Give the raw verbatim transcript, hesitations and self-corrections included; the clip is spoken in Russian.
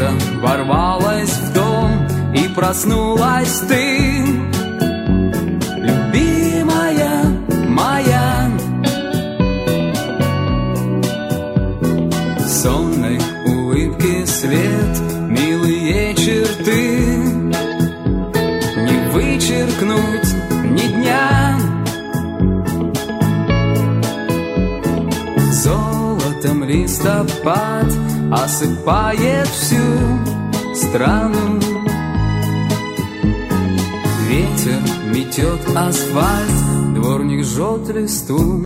Лето ворвалось в дом, и проснулась ты, любимая моя. Сонной улыбки свет, милые черты, не вычеркнуть ни дня. Золотом листопад осыпает всю страну. Ветер метет асфальт, дворник жжет листву.